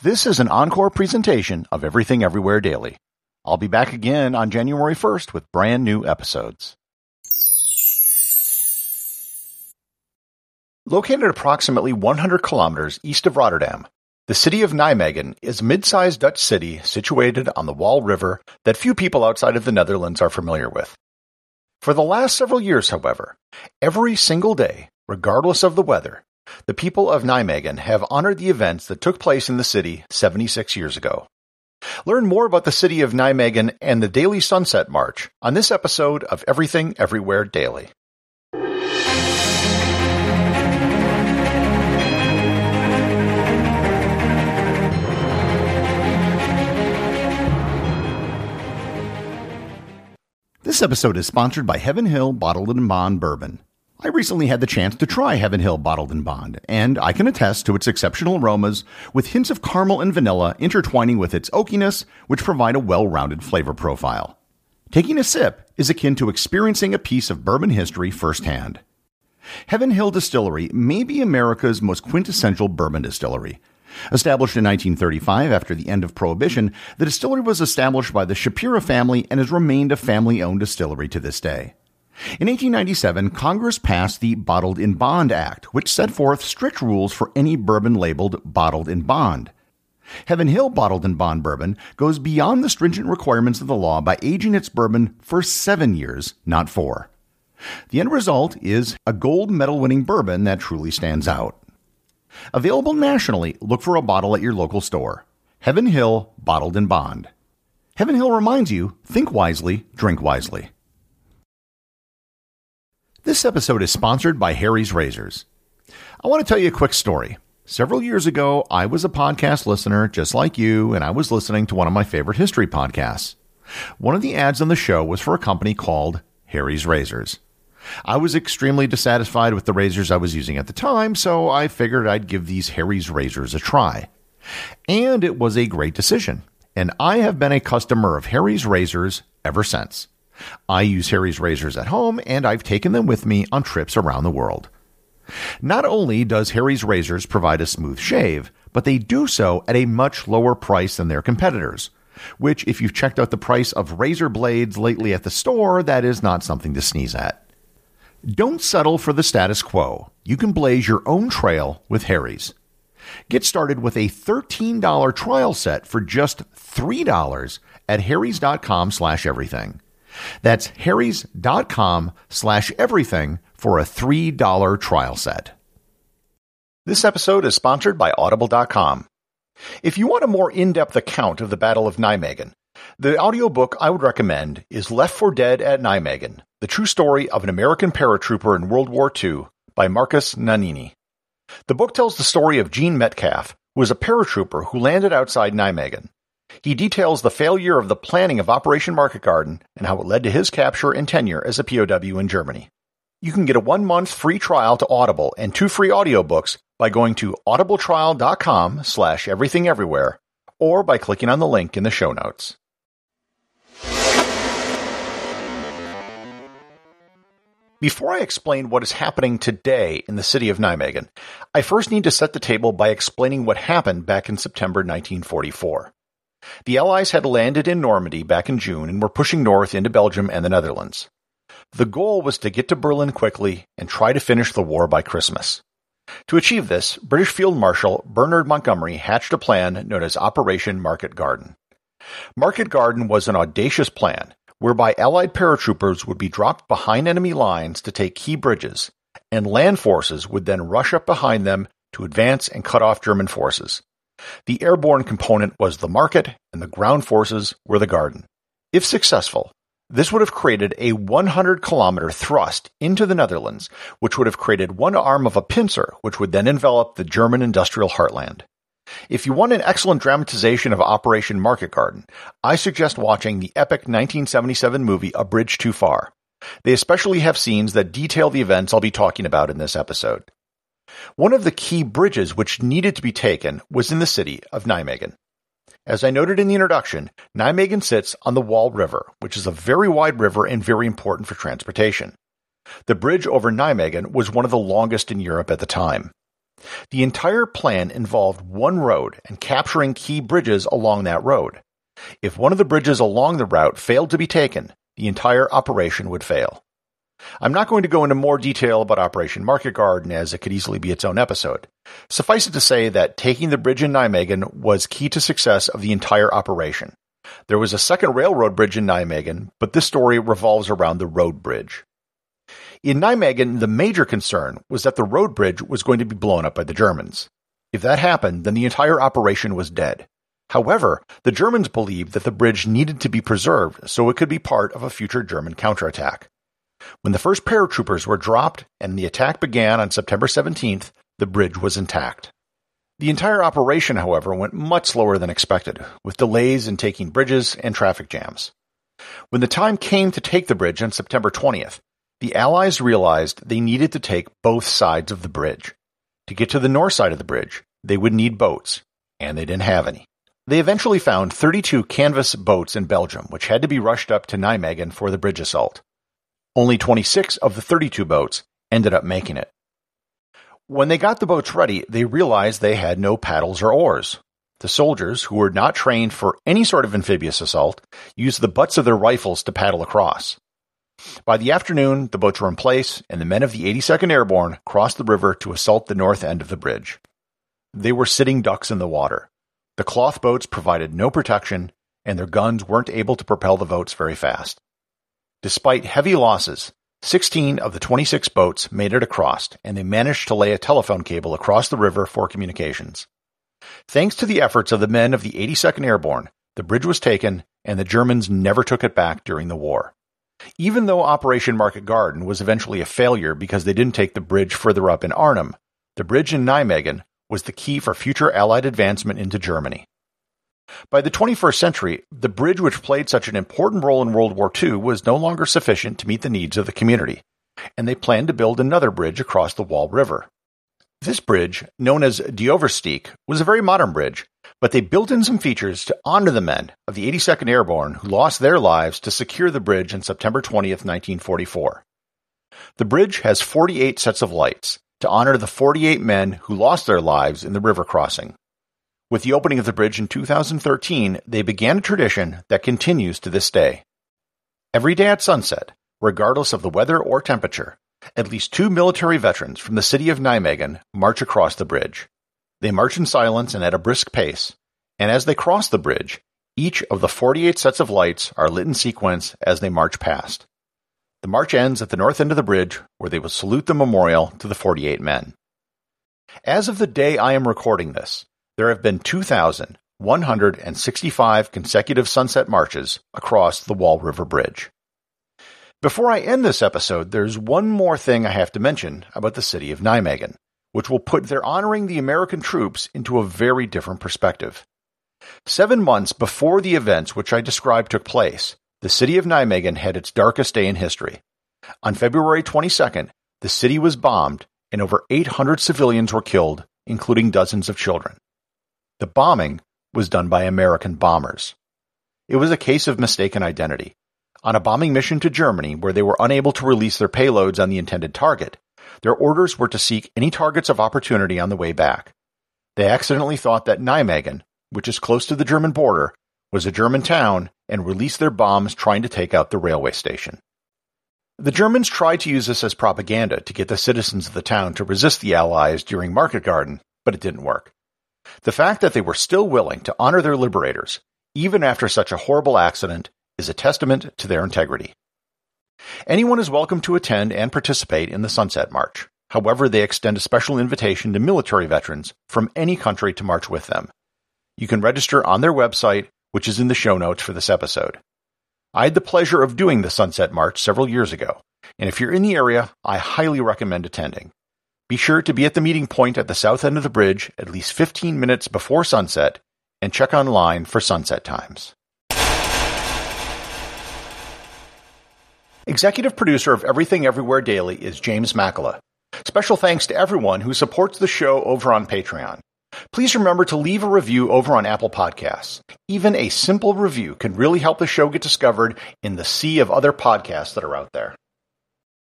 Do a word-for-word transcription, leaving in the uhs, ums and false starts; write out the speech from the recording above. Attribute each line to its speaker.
Speaker 1: This is an encore presentation of Everything Everywhere Daily. I'll be back again on January first with brand new episodes. Located approximately one hundred kilometers east of Rotterdam, the city of Nijmegen is a mid-sized Dutch city situated on the Waal River that few people outside of the Netherlands are familiar with. For the last several years, however, every single day, regardless of the weather, the people of Nijmegen have honored the events that took place in the city seventy-six years ago. Learn more about the city of Nijmegen and the Daily Sunset March on this episode of Everything Everywhere Daily. This episode is sponsored by Heaven Hill Bottled and Bond Bourbon. I recently had the chance to try Heaven Hill Bottled and Bond, and I can attest to its exceptional aromas with hints of caramel and vanilla intertwining with its oakiness, which provide a well-rounded flavor profile. Taking a sip is akin to experiencing a piece of bourbon history firsthand. Heaven Hill Distillery may be America's most quintessential bourbon distillery. Established in nineteen thirty-five after the end of Prohibition, the distillery was established by the Shapira family and has remained a family-owned distillery to this day. In eighteen ninety-seven, Congress passed the Bottled in Bond Act, which set forth strict rules for any bourbon labeled Bottled in Bond. Heaven Hill Bottled in Bond Bourbon goes beyond the stringent requirements of the law by aging its bourbon for seven years, not four. The end result is a gold medal-winning bourbon that truly stands out. Available nationally, look for a bottle at your local store. Heaven Hill Bottled in Bond. Heaven Hill reminds you, think wisely, drink wisely. This episode is sponsored by Harry's Razors. I want to tell you a quick story. Several years ago, I was a podcast listener just like you, and I was listening to one of my favorite history podcasts. One of the ads on the show was for a company called Harry's Razors. I was extremely dissatisfied with the razors I was using at the time, so I figured I'd give these Harry's Razors a try. And it was a great decision, and I have been a customer of Harry's Razors ever since. I use Harry's Razors at home, and I've taken them with me on trips around the world. Not only does Harry's Razors provide a smooth shave, but they do so at a much lower price than their competitors, which, if you've checked out the price of razor blades lately at the store, that is not something to sneeze at. Don't settle for the status quo. You can blaze your own trail with Harry's. Get started with a thirteen dollars trial set for just three dollars at harrys.com slash everything. That's harrys.com slash everything for a three dollars trial set. This episode is sponsored by audible dot com. If you want a more in-depth account of the Battle of Nijmegen, the audiobook I would recommend is Left for Dead at Nijmegen, the true story of an American paratrooper in World War Two by Marcus Nanini. The book tells the story of Gene Metcalf, who was a paratrooper who landed outside Nijmegen. He details the failure of the planning of Operation Market Garden and how it led to his capture and tenure as a P O W in Germany. You can get a one-month free trial to Audible and two free audiobooks by going to audibletrial.com slash everythingeverywhere or by clicking on the link in the show notes. Before I explain what is happening today in the city of Nijmegen, I first need to set the table by explaining what happened back in September nineteen forty-four. The Allies had landed in Normandy back in June and were pushing north into Belgium and the Netherlands. The goal was to get to Berlin quickly and try to finish the war by Christmas. To achieve this, British Field Marshal Bernard Montgomery hatched a plan known as Operation Market Garden. Market Garden was an audacious plan whereby Allied paratroopers would be dropped behind enemy lines to take key bridges, and land forces would then rush up behind them to advance and cut off German forces. The airborne component was the market, and the ground forces were the garden. If successful, this would have created a one hundred kilometer thrust into the Netherlands, which would have created one arm of a pincer, which would then envelop the German industrial heartland. If you want an excellent dramatization of Operation Market Garden, I suggest watching the epic nineteen seventy-seven movie A Bridge Too Far. They especially have scenes that detail the events I'll be talking about in this episode. One of the key bridges which needed to be taken was in the city of Nijmegen. As I noted in the introduction, Nijmegen sits on the Waal River, which is a very wide river and very important for transportation. The bridge over Nijmegen was one of the longest in Europe at the time. The entire plan involved one road and capturing key bridges along that road. If one of the bridges along the route failed to be taken, the entire operation would fail. I'm not going to go into more detail about Operation Market Garden, as it could easily be its own episode. Suffice it to say that taking the bridge in Nijmegen was key to success of the entire operation. There was a second railroad bridge in Nijmegen, but this story revolves around the road bridge. In Nijmegen, the major concern was that the road bridge was going to be blown up by the Germans. If that happened, then the entire operation was dead. However, the Germans believed that the bridge needed to be preserved so it could be part of a future German counterattack. When the first paratroopers were dropped and the attack began on September seventeenth, the bridge was intact. The entire operation, however, went much slower than expected, with delays in taking bridges and traffic jams. When the time came to take the bridge on September twentieth, the Allies realized they needed to take both sides of the bridge. To get to the north side of the bridge, they would need boats, and they didn't have any. They eventually found thirty-two canvas boats in Belgium, which had to be rushed up to Nijmegen for the bridge assault. Only twenty-six of the thirty-two boats ended up making it. When they got the boats ready, they realized they had no paddles or oars. The soldiers, who were not trained for any sort of amphibious assault, used the butts of their rifles to paddle across. By the afternoon, the boats were in place, and the men of the eighty-second Airborne crossed the river to assault the north end of the bridge. They were sitting ducks in the water. The cloth boats provided no protection, and their guns weren't able to propel the boats very fast. Despite heavy losses, sixteen of the twenty-six boats made it across, and they managed to lay a telephone cable across the river for communications. Thanks to the efforts of the men of the eighty-second Airborne, the bridge was taken, and the Germans never took it back during the war. Even though Operation Market Garden was eventually a failure because they didn't take the bridge further up in Arnhem, the bridge in Nijmegen was the key for future Allied advancement into Germany. By the twenty-first century, the bridge which played such an important role in World War Two was no longer sufficient to meet the needs of the community, and they planned to build another bridge across the Wall River. This bridge, known as De Oversteek, was a very modern bridge, but they built in some features to honor the men of the eighty-second Airborne who lost their lives to secure the bridge on September twentieth, nineteen forty-four. The bridge has forty-eight sets of lights to honor the forty-eight men who lost their lives in the river crossing. With the opening of the bridge in two thousand thirteen, they began a tradition that continues to this day. Every day at sunset, regardless of the weather or temperature, at least two military veterans from the city of Nijmegen march across the bridge. They march in silence and at a brisk pace, and as they cross the bridge, each of the forty-eight sets of lights are lit in sequence as they march past. The march ends at the north end of the bridge, where they will salute the memorial to the forty-eight men. As of the day I am recording this, there have been two thousand one hundred sixty-five consecutive sunset marches across the Wall River Bridge. Before I end this episode, there's one more thing I have to mention about the city of Nijmegen, which will put their honoring the American troops into a very different perspective. Seven months before the events which I described took place, the city of Nijmegen had its darkest day in history. On February twenty-second, the city was bombed, and over eight hundred civilians were killed, including dozens of children. The bombing was done by American bombers. It was a case of mistaken identity. On a bombing mission to Germany, where they were unable to release their payloads on the intended target, their orders were to seek any targets of opportunity on the way back. They accidentally thought that Nijmegen, which is close to the German border, was a German town and released their bombs trying to take out the railway station. The Germans tried to use this as propaganda to get the citizens of the town to resist the Allies during Market Garden, but it didn't work. The fact that they were still willing to honor their liberators, even after such a horrible accident, is a testament to their integrity. Anyone is welcome to attend and participate in the Sunset March. However, they extend a special invitation to military veterans from any country to march with them. You can register on their website, which is in the show notes for this episode. I had the pleasure of doing the Sunset March several years ago, and if you're in the area, I highly recommend attending. Be sure to be at the meeting point at the south end of the bridge at least fifteen minutes before sunset, and check online for sunset times. Executive producer of Everything Everywhere Daily is James Makala. Special thanks to everyone who supports the show over on Patreon. Please remember to leave a review over on Apple Podcasts. Even a simple review can really help the show get discovered in the sea of other podcasts that are out there.